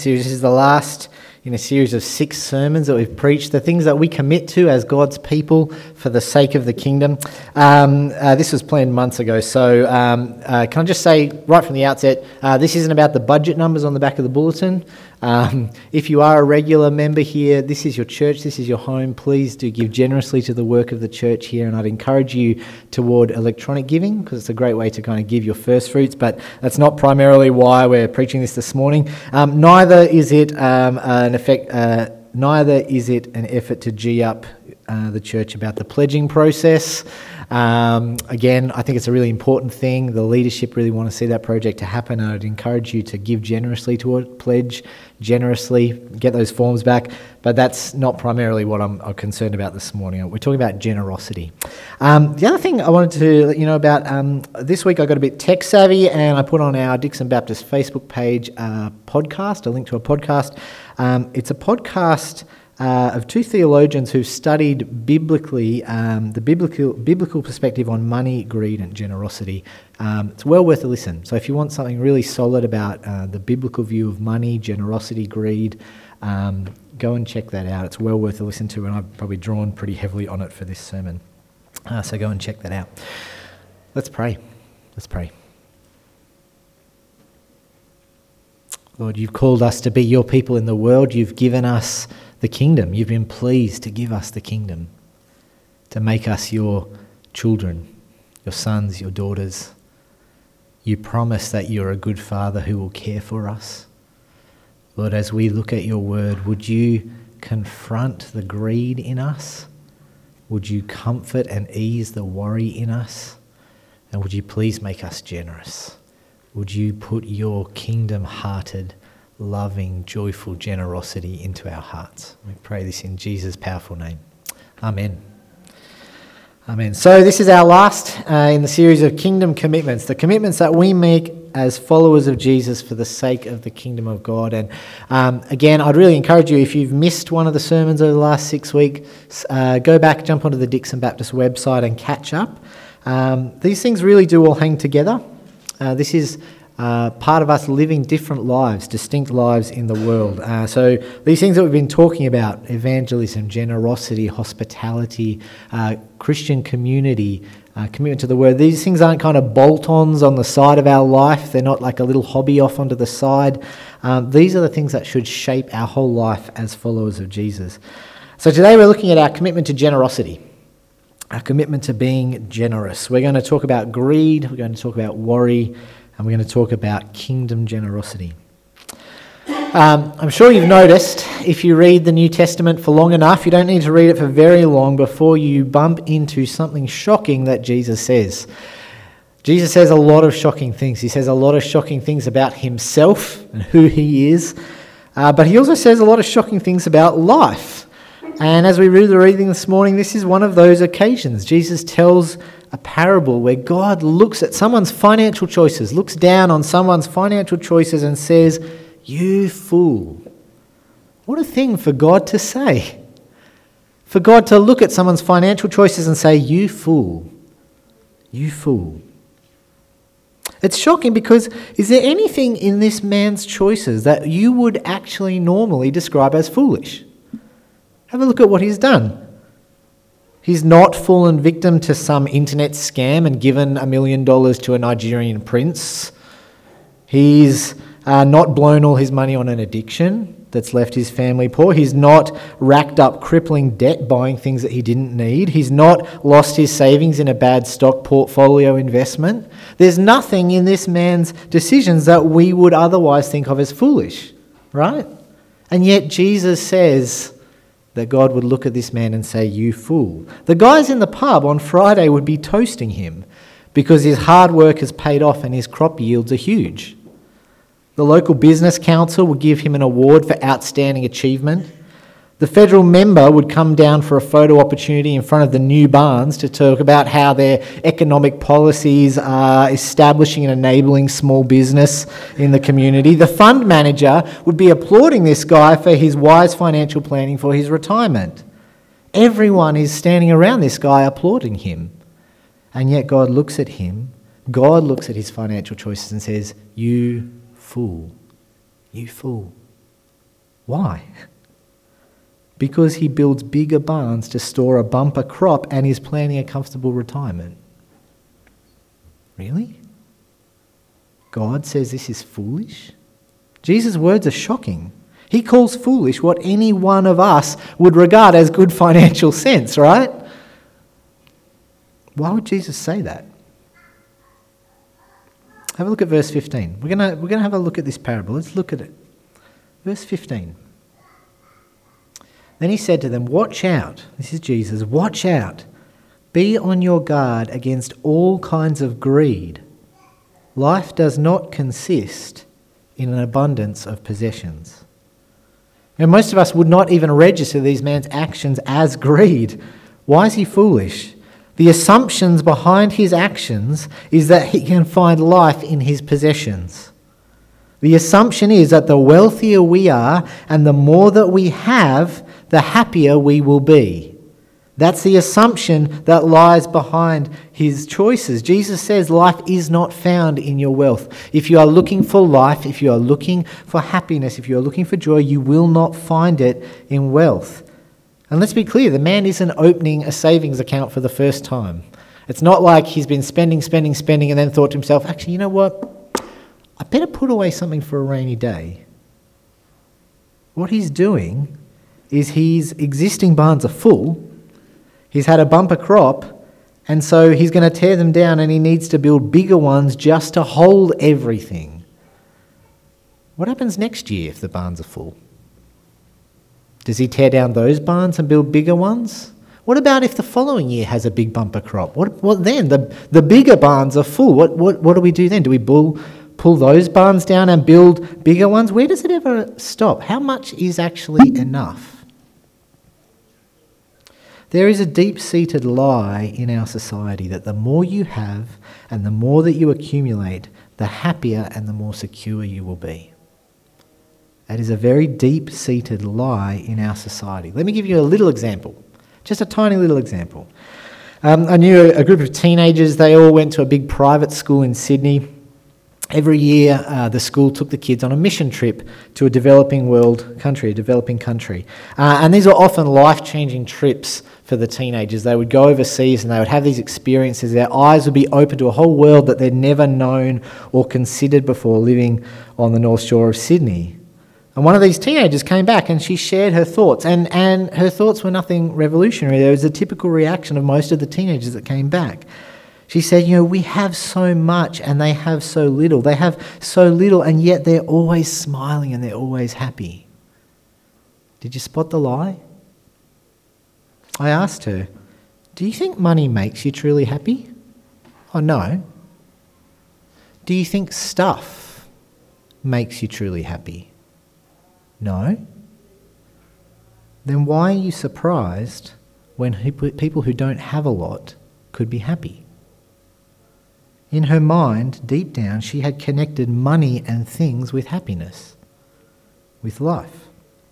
This is the last in a series of 6 sermons that we've preached, the things that we commit to as God's people for the sake of the kingdom. This was planned months ago, so can I just say right from the outset, this isn't about the budget numbers on the back of the bulletin. If you are a regular member here, this is your church, this is your home. Please do give generously to the work of the church here, and I'd encourage you toward electronic giving because it's a great way to kind of give your first fruits, but that's not primarily why we're preaching this morning. Neither is it an effort to G up the church about the pledging process. Again, I think it's a really important thing. The leadership really want to see that project to happen, and I'd encourage you to give generously to it, pledge generously, get those forms back, but that's not primarily what I'm concerned about this morning. We're talking about generosity. The other thing I wanted to let you know about, this week I got a bit tech savvy and I put on our Dixon Baptist Facebook page a link to a podcast. It's a podcast of 2 theologians who've studied biblically the biblical perspective on money, greed and generosity. It's well worth a listen. So if you want something really solid about the biblical view of money, generosity, greed, go and check that out. It's well worth a listen to, and I've probably drawn pretty heavily on it for this sermon. So go and check that out. Let's pray. Lord, you've called us to be your people in the world. You've given us the kingdom. You've been pleased to give us the kingdom, to make us your children, your sons, your daughters. You promise that you're a good father who will care for us. Lord, as we look at your word, would you confront the greed in us? Would you comfort and ease the worry in us? And would you please make us generous? Would you put your kingdom-hearted, loving, joyful generosity into our hearts? We pray this in Jesus' powerful name. Amen. Amen. So this is our last in the series of kingdom commitments, the commitments that we make as followers of Jesus for the sake of the kingdom of God. And again, I'd really encourage you, if you've missed one of the sermons over the last 6 weeks, go back, jump onto the Dixon Baptist website and catch up. These things really do all hang together. This is part of us living different lives, distinct lives in the world. So these things that we've been talking about, evangelism, generosity, hospitality, Christian community, commitment to the word, these things aren't kind of bolt-ons on the side of our life. They're not like a little hobby off onto the side. These are the things that should shape our whole life as followers of Jesus. So today we're looking at our commitment to generosity. Our commitment to being generous. We're going to talk about greed, we're going to talk about worry, and we're going to talk about kingdom generosity. I'm sure you've noticed, if you read the New Testament for long enough, you don't need to read it for very long before you bump into something shocking that Jesus says. Jesus says a lot of shocking things. He says a lot of shocking things about himself and who he is, but he also says a lot of shocking things about life. And as we read the reading this morning, this is one of those occasions. Jesus tells a parable where God looks at someone's financial choices, looks down on someone's financial choices and says, "You fool." What a thing for God to say. For God to look at someone's financial choices and say, "You fool. You fool." It's shocking because is there anything in this man's choices that you would actually normally describe as foolish? Have a look at what he's done. He's not fallen victim to some internet scam and given $1 million to a Nigerian prince. He's not blown all his money on an addiction that's left his family poor. He's not racked up crippling debt buying things that he didn't need. He's not lost his savings in a bad stock portfolio investment. There's nothing in this man's decisions that we would otherwise think of as foolish, right? And yet Jesus says that God would look at this man and say, "You fool." The guys in the pub on Friday would be toasting him because his hard work has paid off and his crop yields are huge. The local business council would give him an award for outstanding achievement. The federal member would come down for a photo opportunity in front of the new barns to talk about how their economic policies are establishing and enabling small business in the community. The fund manager would be applauding this guy for his wise financial planning for his retirement. Everyone is standing around this guy applauding him. And yet God looks at him, God looks at his financial choices and says, "You fool, you fool." Why? Because he builds bigger barns to store a bumper crop and is planning a comfortable retirement. Really? God says this is foolish? Jesus' words are shocking. He calls foolish what any one of us would regard as good financial sense, right? Why would Jesus say that? Have a look at verse 15. We're going to have a look at this parable. Let's look at it. Verse 15. Then he said to them, "Watch out." This is Jesus. "Watch out. Be on your guard against all kinds of greed. Life does not consist in an abundance of possessions." And most of us would not even register these man's actions as greed. Why is he foolish? The assumptions behind his actions is that he can find life in his possessions. The assumption is that the wealthier we are and the more that we have, the happier we will be. That's the assumption that lies behind his choices. Jesus says life is not found in your wealth. If you are looking for life, if you are looking for happiness, if you are looking for joy, you will not find it in wealth. And let's be clear, the man isn't opening a savings account for the first time. It's not like he's been spending, and then thought to himself, actually, you know what? I better put away something for a rainy day. What he's doing is his existing barns are full. He's had a bumper crop, and so he's going to tear them down, and he needs to build bigger ones just to hold everything. What happens next year if the barns are full? Does he tear down those barns and build bigger ones? What about if the following year has a big bumper crop? What then? The bigger barns are full. What do we do then? Do we pull those barns down and build bigger ones? Where does it ever stop? How much is actually enough? There is a deep-seated lie in our society that the more you have and the more that you accumulate, the happier and the more secure you will be. That is a very deep-seated lie in our society. Let me give you a little example, just a tiny little example. I knew a group of teenagers. They all went to a big private school in Sydney. Every year, the school took the kids on a mission trip to a developing country. And these were often life-changing trips for the teenagers. They would go overseas and they would have these experiences. Their eyes would be open to a whole world that they'd never known or considered before living on the North Shore of Sydney. And one of these teenagers came back and she shared her thoughts. And her thoughts were nothing revolutionary. There was a typical reaction of most of the teenagers that came back. She said, we have so much and they have so little. They have so little and yet they're always smiling and they're always happy. Did you spot the lie? I asked her, do you think money makes you truly happy? Oh, no. Do you think stuff makes you truly happy? No. Then why are you surprised when people who don't have a lot could be happy? In her mind, deep down, she had connected money and things with happiness, with life.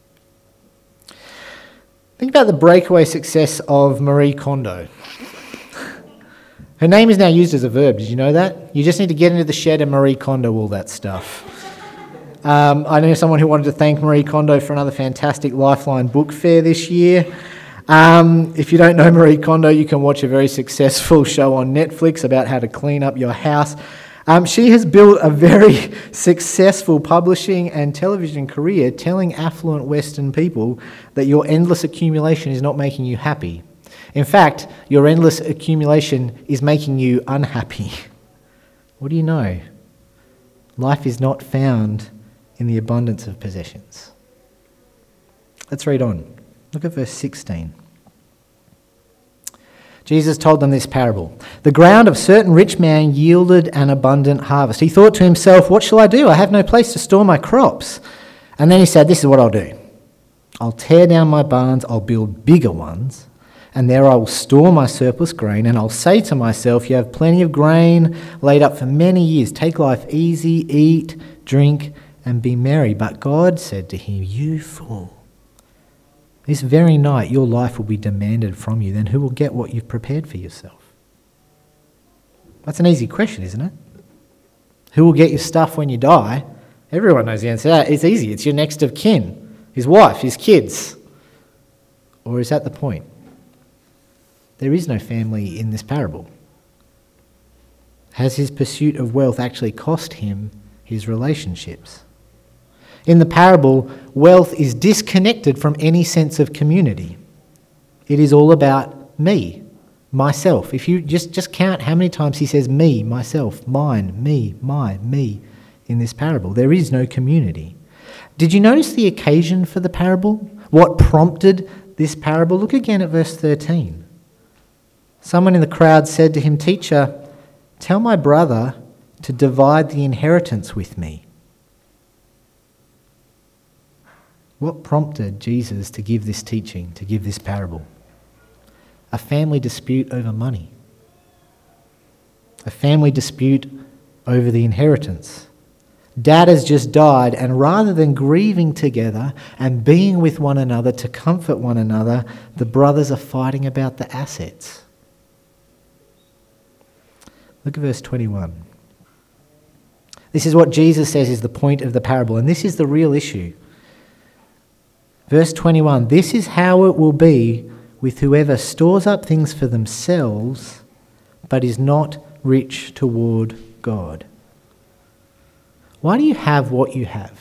Think about the breakaway success of Marie Kondo. Her name is now used as a verb. Did you know that? You just need to get into the shed and Marie Kondo all that stuff. I know someone who wanted to thank Marie Kondo for another fantastic Lifeline book fair this year. If you don't know Marie Kondo, you can watch a very successful show on Netflix about how to clean up your house. She has built a very successful publishing and television career telling affluent Western people that your endless accumulation is not making you happy. In fact, your endless accumulation is making you unhappy. What do you know? Life is not found in the abundance of possessions. Let's read on. Look at verse 16. Jesus told them this parable. The ground of a certain rich man yielded an abundant harvest. He thought to himself, what shall I do? I have no place to store my crops. And then he said, this is what I'll do. I'll tear down my barns, I'll build bigger ones, and there I will store my surplus grain, and I'll say to myself, you have plenty of grain laid up for many years. Take life easy, eat, drink, and be merry. But God said to him, you fool. This very night your life will be demanded from you. Then who will get what you've prepared for yourself? That's an easy question, isn't it? Who will get your stuff when you die? Everyone knows the answer to that. It's easy. It's your next of kin. his wife, his kids? Or is that the point? There is no family in this parable. Has his pursuit of wealth actually cost him his relationships? In the parable, wealth is disconnected from any sense of community. It is all about me, myself. If you just count how many times he says me, myself, mine, me, my, me in this parable, there is no community. Did you notice the occasion for the parable? What prompted this parable? Look again at verse 13. Someone in the crowd said to him, "Teacher, tell my brother to divide the inheritance with me." What prompted Jesus to give this teaching, to give this parable? A family dispute over money. A family dispute over the inheritance. Dad has just died, and rather than grieving together and being with one another to comfort one another, the brothers are fighting about the assets. Look at verse 21. This is what Jesus says is the point of the parable, and this is the real issue. Verse 21, "This is how it will be with whoever stores up things for themselves, but is not rich toward God." Why do you have what you have?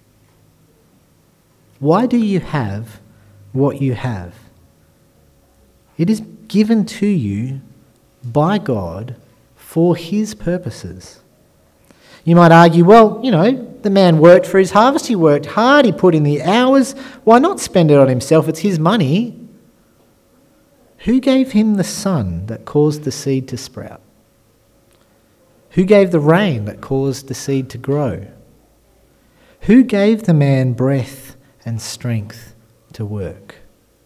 Why do you have what you have? It is given to you by God for his purposes. You might argue, well, the man worked for his harvest, he worked hard, he put in the hours. Why not spend it on himself? It's his money. Who gave him the sun that caused the seed to sprout? Who gave the rain that caused the seed to grow? Who gave the man breath and strength to work?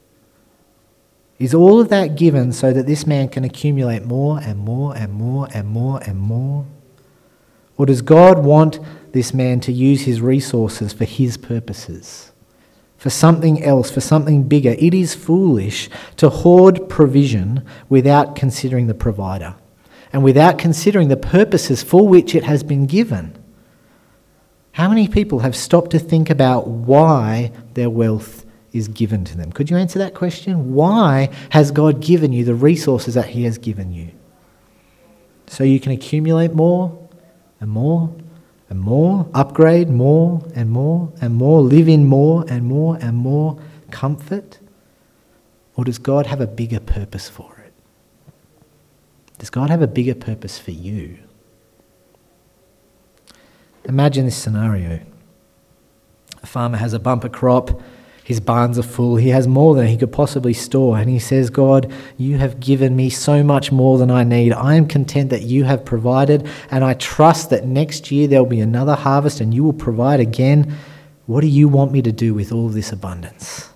Is all of that given so that this man can accumulate more and more and more and more and more? Or does God want this man to use his resources for his purposes, for something else, for something bigger? It is foolish to hoard provision without considering the provider and without considering the purposes for which it has been given. How many people have stopped to think about why their wealth is given to them? Could you answer that question? Why has God given you the resources that he has given you? So you can accumulate more and more and more, upgrade more and more and more, live in more and more and more comfort? Or does God have a bigger purpose for it? Does God have a bigger purpose for you? Imagine this scenario. A farmer has a bumper crop, his barns are full, he has more than he could possibly store, and he says, "God, you have given me so much more than I need. I am content that you have provided, and I trust that next year there will be another harvest and you will provide again. What do you want me to do with all of this abundance?"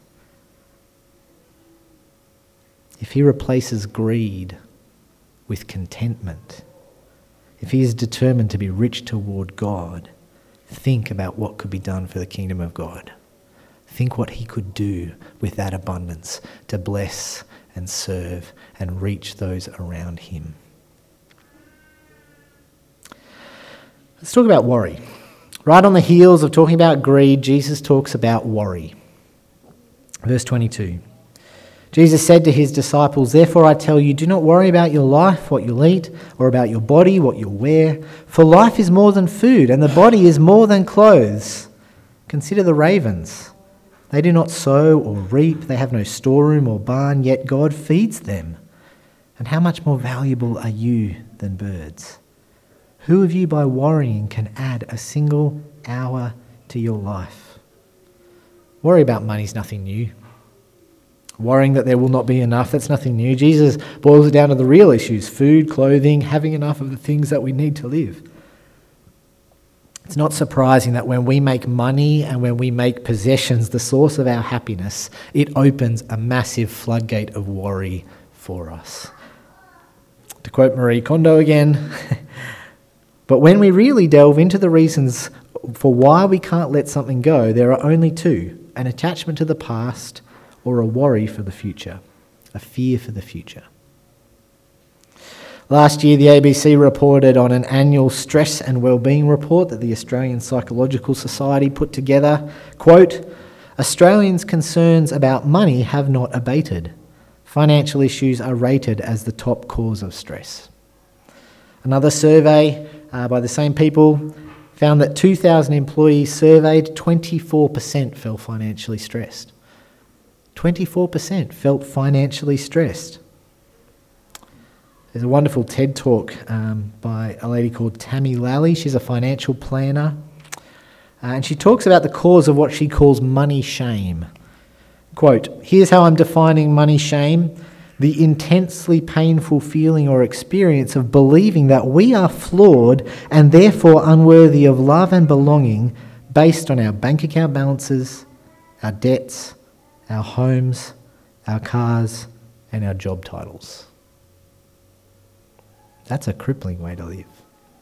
If he replaces greed with contentment, if he is determined to be rich toward God, think about what could be done for the kingdom of God. Think what he could do with that abundance to bless and serve and reach those around him. Let's talk about worry. Right on the heels of talking about greed, Jesus talks about worry. Verse 22. Jesus said to his disciples, "Therefore I tell you, do not worry about your life, what you'll eat, or about your body, what you'll wear. For life is more than food, and the body is more than clothes. Consider the ravens. They do not sow or reap, they have no storeroom or barn, yet God feeds them. And how much more valuable are you than birds? Who of you by worrying can add a single hour to your life?" Worry about money is nothing new. Worrying that there will not be enough, that's nothing new. Jesus boils it down to the real issues: food, clothing, having enough of the things that we need to live. It's not surprising that when we make money and when we make possessions the source of our happiness, it opens a massive floodgate of worry for us. To quote Marie Kondo again, but when we really delve into the reasons for why we can't let something go, there are only two: an attachment to the past or a worry for the future, a fear for the future. Last year, the ABC reported on an annual stress and wellbeing report that the Australian Psychological Society put together. Quote, Australians' concerns about money have not abated. Financial issues are rated as the top cause of stress. Another survey by the same people found that 2,000 employees surveyed, 24% felt financially stressed. 24% felt financially stressed. There's a wonderful TED talk by a lady called Tammy Lally. She's a financial planner. And she talks about the cause of what she calls money shame. Quote, "Here's how I'm defining money shame. The intensely painful feeling or experience of believing that we are flawed and therefore unworthy of love and belonging based on our bank account balances, our debts, our homes, our cars, and our job titles." That's a crippling way to live.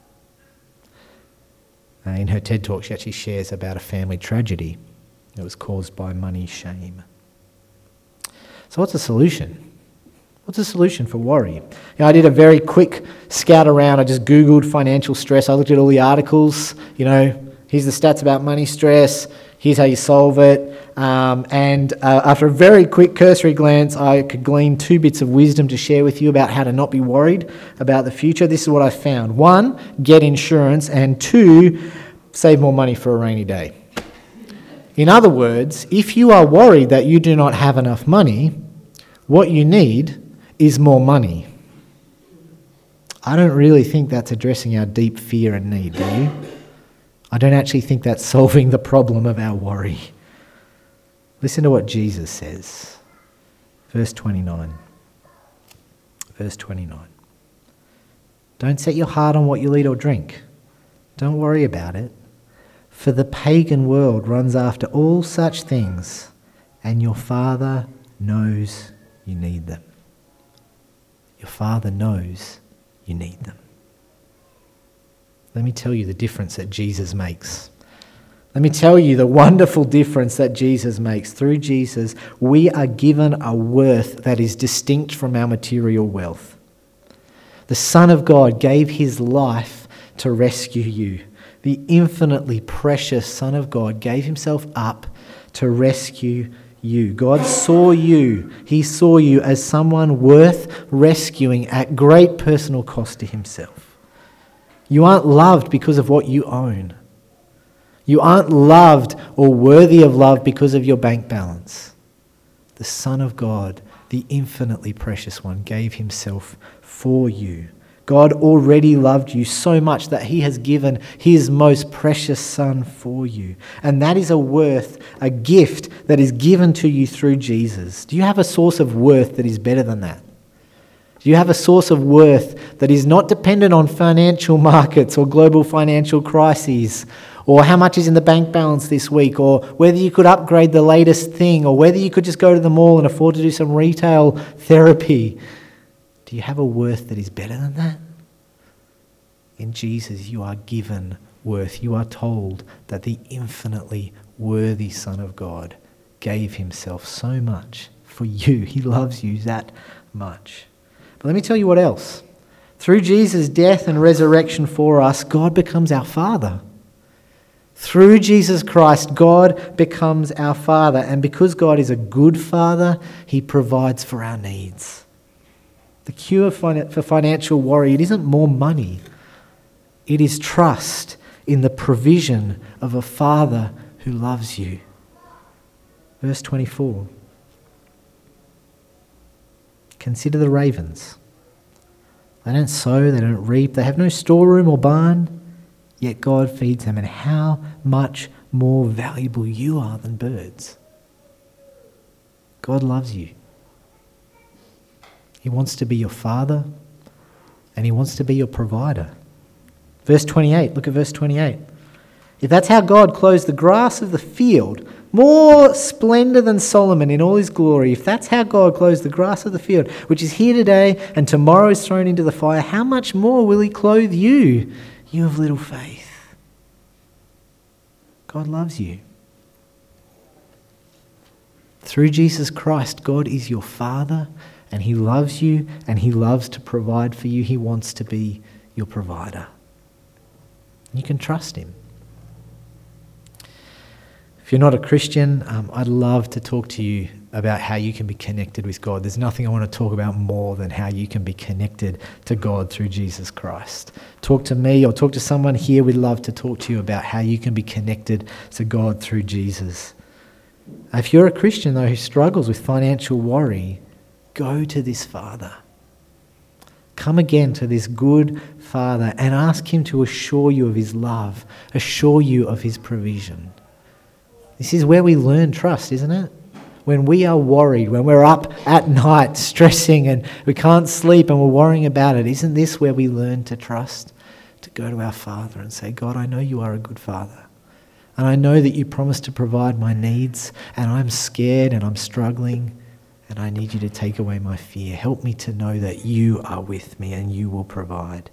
In her TED talk, she actually shares about a family tragedy that was caused by money shame. So what's the solution? What's the solution for worry? I did a very quick scout around. I just Googled financial stress. I looked at all the articles. Here's the stats about money stress. Here's how you solve it. And after a very quick cursory glance, I could glean 2 bits of wisdom to share with you about how to not be worried about the future. This is what I found. 1, get insurance. And 2, save more money for a rainy day. In other words, if you are worried that you do not have enough money, what you need is more money. I don't really think that's addressing our deep fear and need, do you? I don't actually think that's solving the problem of our worry. Listen to what Jesus says. Verse 29. Verse 29. Don't set your heart on what you'll eat or drink. Don't worry about it. For the pagan world runs after all such things, and your Father knows you need them. Your Father knows you need them. Let me tell you the difference that Jesus makes. Let me tell you the wonderful difference that Jesus makes. Through Jesus, we are given a worth that is distinct from our material wealth. The Son of God gave his life to rescue you. The infinitely precious Son of God gave himself up to rescue you. God saw you. He saw you as someone worth rescuing at great personal cost to himself. You aren't loved because of what you own. You aren't loved or worthy of love because of your bank balance. The Son of God, the infinitely precious one, gave himself for you. God already loved you so much that he has given his most precious Son for you. And that is a worth, a gift that is given to you through Jesus. Do you have a source of worth that is better than that? Do you have a source of worth that is not dependent on financial markets or global financial crises, or how much is in the bank balance this week, or whether you could upgrade the latest thing, or whether you could just go to the mall and afford to do some retail therapy? Do you have a worth that is better than that? In Jesus, you are given worth. You are told that the infinitely worthy Son of God gave himself so much for you. He loves you that much. But let me tell you what else. Through Jesus' death and resurrection for us, God becomes our Father. Through Jesus Christ, God becomes our Father. And because God is a good Father, he provides for our needs. The cure for financial worry, it isn't more money. It is trust in the provision of a Father who loves you. Verse 24. Consider the ravens. They don't sow, they don't reap, they have no storeroom or barn, yet God feeds them. And how much more valuable you are than birds. God loves you. He wants to be your Father, and he wants to be your provider. Verse 28, look at verse 28. If that's how God clothes the grass of the field, more splendor than Solomon in all his glory, if that's how God clothes the grass of the field, which is here today and tomorrow is thrown into the fire, how much more will he clothe you, you of little faith? God loves you. Through Jesus Christ, God is your Father, and he loves you, and he loves to provide for you. He wants to be your provider. You can trust him. A If you're not a Christian, I'd love to talk to you about how you can be connected with God. There's nothing I want to talk about more than how you can be connected to God through Jesus Christ. Talk to me or talk to someone here. We'd love to talk to you about how you can be connected to God through Jesus. If you're a Christian, though, who struggles with financial worry, go to this Father. Come again to this good Father and ask him to assure you of his love, assure you of his provision. This is where we learn trust, isn't it? When we are worried, when we're up at night stressing and we can't sleep and we're worrying about it, isn't this where we learn to trust? To go to our Father and say, God, I know you are a good Father. And I know that you promised to provide my needs, and I'm scared and I'm struggling, and I need you to take away my fear. Help me to know that you are with me and you will provide.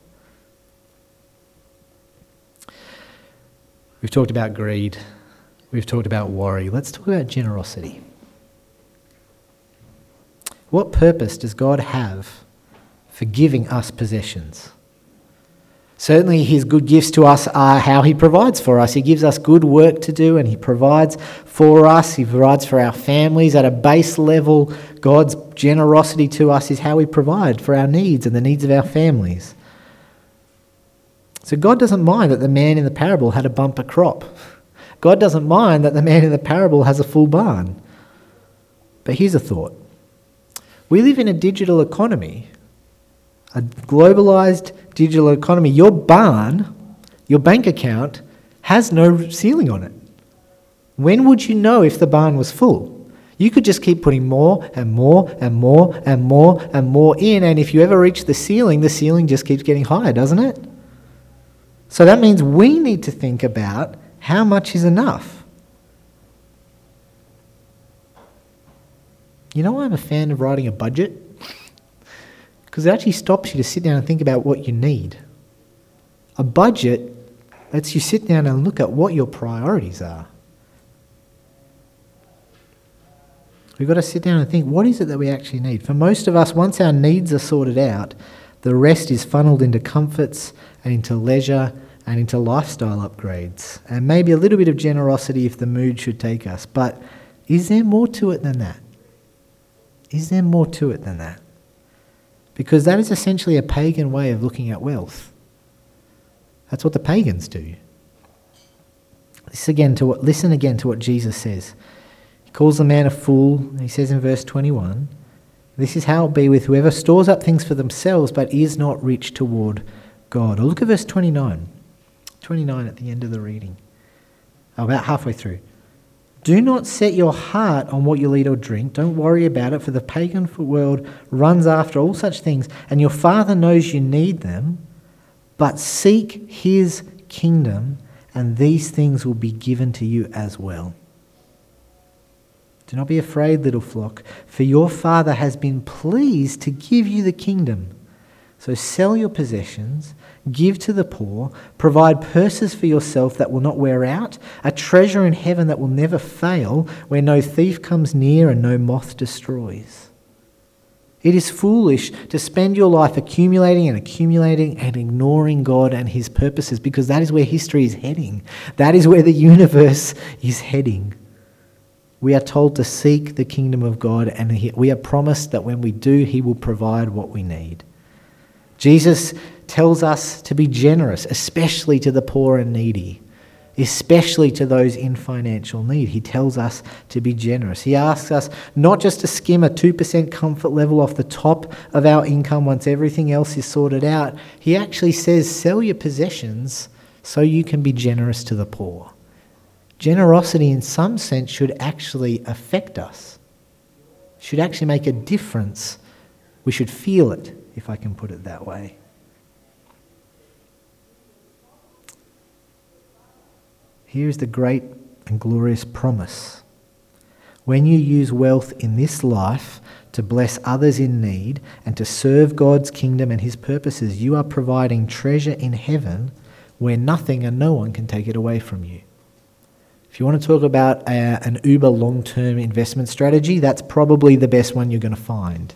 We've talked about greed. We've talked about worry. Let's talk about generosity. What purpose does God have for giving us possessions? Certainly his good gifts to us are how he provides for us. He gives us good work to do and he provides for us. He provides for our families. At a base level, God's generosity to us is how we provide for our needs and the needs of our families. So God doesn't mind that the man in the parable had a bumper crop. God doesn't mind that the man in the parable has a full barn. But here's a thought. We live in a digital economy, a globalized digital economy. Your barn, your bank account, has no ceiling on it. When would you know if the barn was full? You could just keep putting more and more and more and more and more in, and if you ever reach the ceiling just keeps getting higher, doesn't it? So that means we need to think about how much is enough. You know why I'm a fan of writing a budget? Because it actually stops you to sit down and think about what you need. A budget lets you sit down and look at what your priorities are. We've got to sit down and think, what is it that we actually need? For most of us, once our needs are sorted out, the rest is funneled into comforts and into leisure and into lifestyle upgrades. And maybe a little bit of generosity if the mood should take us. But is there more to it than that? Is there more to it than that? Because that is essentially a pagan way of looking at wealth. That's what the pagans do. Listen again to what Jesus says. He calls the man a fool. He says in verse 21, this is how it will be with whoever stores up things for themselves but is not rich toward God. Or look at verse 29. 29 at the end of the reading. About halfway through. Do not set your heart on what you'll eat or drink. Don't worry about it, for the pagan world runs after all such things, and your Father knows you need them. But seek his kingdom, and these things will be given to you as well. Do not be afraid, little flock, for your Father has been pleased to give you the kingdom. So sell your possessions, give to the poor, provide purses for yourself that will not wear out, a treasure in heaven that will never fail, where no thief comes near and no moth destroys. It is foolish to spend your life accumulating and ignoring God and his purposes, because that is where history is heading. That is where the universe is heading. We are told to seek the kingdom of God, and we are promised that when we do, he will provide what we need. Jesus tells us to be generous, especially to the poor and needy, especially to those in financial need. He tells us to be generous. He asks us not just to skim a 2% comfort level off the top of our income once everything else is sorted out. He actually says, sell your possessions so you can be generous to the poor. Generosity in some sense should actually affect us, should actually make a difference. We should feel it, if I can put it that way. Here's the great and glorious promise. When you use wealth in this life to bless others in need and to serve God's kingdom and his purposes, you are providing treasure in heaven where nothing and no one can take it away from you. If you want to talk about an uber long-term investment strategy, that's probably the best one you're going to find.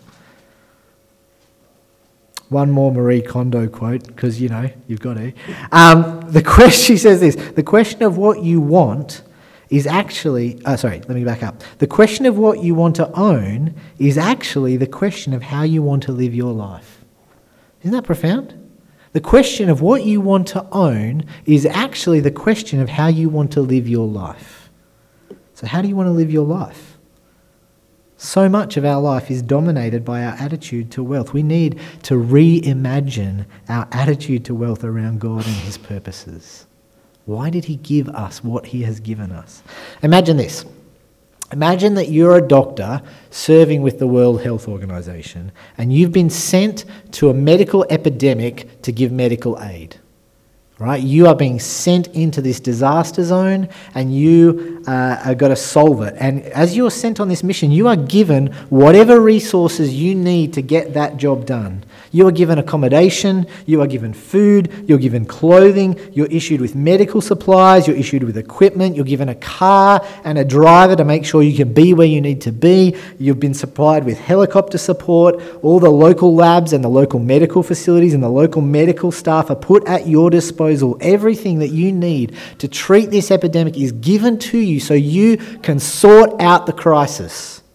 One more Marie Kondo quote, because, you've got to. She says this, the question of what you want is actually, let me back up. The question of what you want to own is actually the question of how you want to live your life. Isn't that profound? The question of what you want to own is actually the question of how you want to live your life. So how do you want to live your life? So much of our life is dominated by our attitude to wealth. We need to reimagine our attitude to wealth around God and his purposes. Why did he give us what he has given us? Imagine this. Imagine that you're a doctor serving with the World Health Organization and you've been sent to a medical epidemic to give medical aid. Right? You are being sent into this disaster zone and you are got to solve it. And as you're sent on this mission, you are given whatever resources you need to get that job done. You are given accommodation, you are given food, you're given clothing, you're issued with medical supplies, you're issued with equipment, you're given a car and a driver to make sure you can be where you need to be. You've been supplied with helicopter support. All the local labs and the local medical facilities and the local medical staff are put at your disposal. Everything that you need to treat this epidemic is given to you so you can sort out the crisis.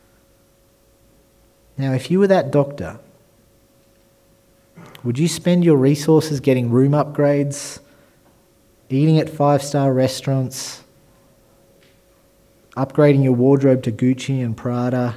Now, if you were that doctor, would you spend your resources getting room upgrades, eating at 5-star restaurants, upgrading your wardrobe to Gucci and Prada,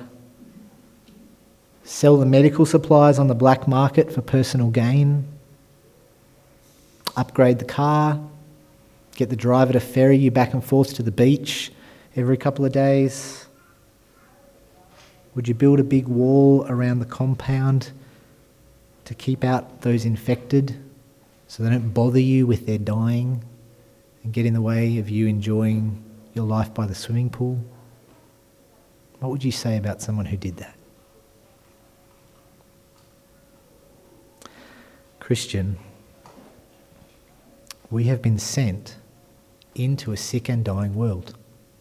sell the medical supplies on the black market for personal gain, upgrade the car, get the driver to ferry you back and forth to the beach every couple of days? Would you build a big wall around the compound to keep out those infected so they don't bother you with their dying and get in the way of you enjoying your life by the swimming pool? What would you say about someone who did that? Christian, we have been sent into a sick and dying world.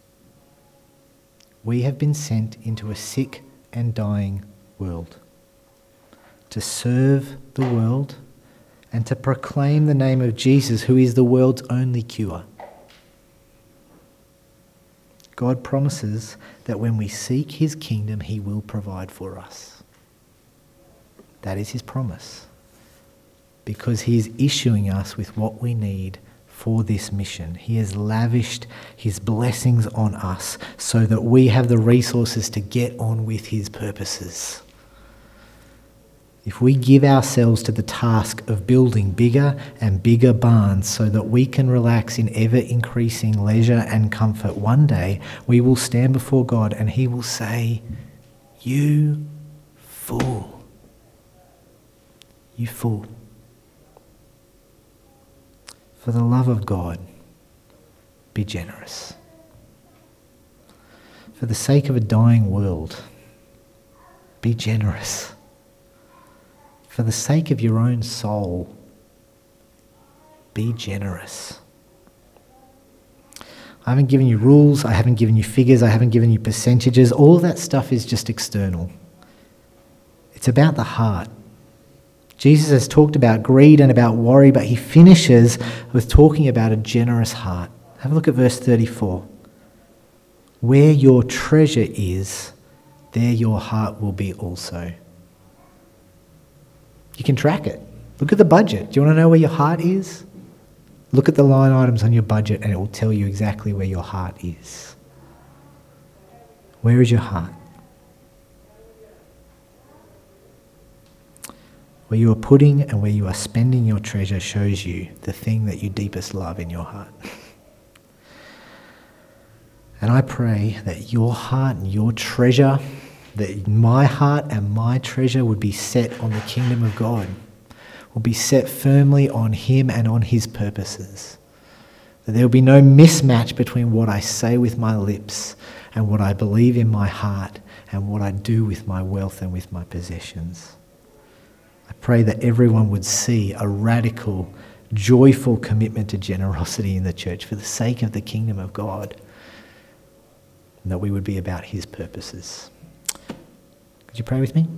We have been sent into a sick and dying world to serve the world and to proclaim the name of Jesus, who is the world's only cure. God promises that when we seek his kingdom, he will provide for us. That is his promise, because he is issuing us with what we need for this mission. He has lavished his blessings on us so that we have the resources to get on with his purposes. If we give ourselves to the task of building bigger and bigger barns so that we can relax in ever-increasing leisure and comfort, one day we will stand before God and he will say, "You fool. You fool." For the love of God, be generous. For the sake of a dying world, be generous. For the sake of your own soul, be generous. I haven't given you rules, I haven't given you figures, I haven't given you percentages. All of that stuff is just external. It's about the heart. Jesus has talked about greed and about worry, but he finishes with talking about a generous heart. Have a look at verse 34. Where your treasure is, there your heart will be also. You can track it. Look at the budget. Do you want to know where your heart is? Look at the line items on your budget and it will tell you exactly where your heart is. Where is your heart? Where you are putting and where you are spending your treasure shows you the thing that you deepest love in your heart. And I pray that your heart and your treasure, that my heart and my treasure would be set on the kingdom of God, will be set firmly on him and on his purposes. That there will be no mismatch between what I say with my lips and what I believe in my heart and what I do with my wealth and with my possessions. I pray that everyone would see a radical, joyful commitment to generosity in the church for the sake of the kingdom of God, and that we would be about his purposes. Could you pray with me?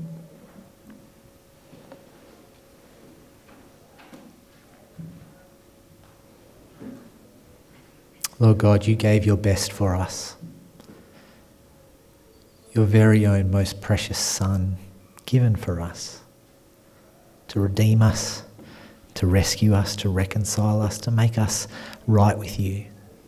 Lord God, you gave your best for us. Your very own most precious Son given for us to redeem us, to rescue us, to reconcile us, to make us right with you.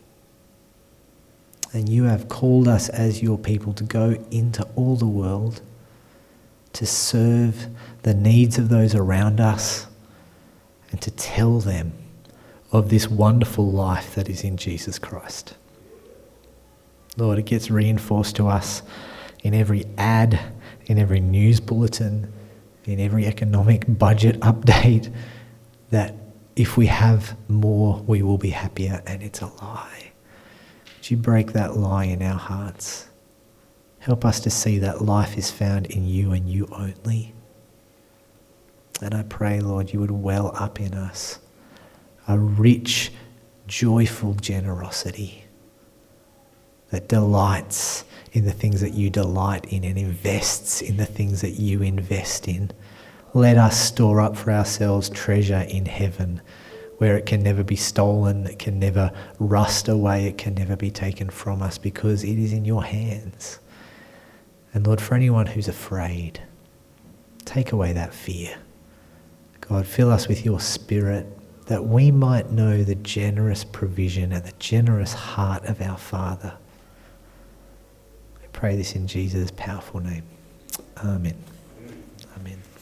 And you have called us as your people to go into all the world, to serve the needs of those around us, and to tell them of this wonderful life that is in Jesus Christ. Lord, it gets reinforced to us in every ad, in every news bulletin, in every economic budget update, that if we have more, we will be happier, and it's a lie. Would you break that lie in our hearts? Help us to see that life is found in you and you only. And I pray, Lord, you would well up in us a rich, joyful generosity that delights in the things that you delight in and invests in the things that you invest in. Let us store up for ourselves treasure in heaven, where it can never be stolen, it can never rust away, it can never be taken from us, because it is in your hands. And Lord, for anyone who's afraid, take away that fear. God, fill us with your Spirit, that we might know the generous provision and the generous heart of our Father. I pray this in Jesus' powerful name. Amen. Amen.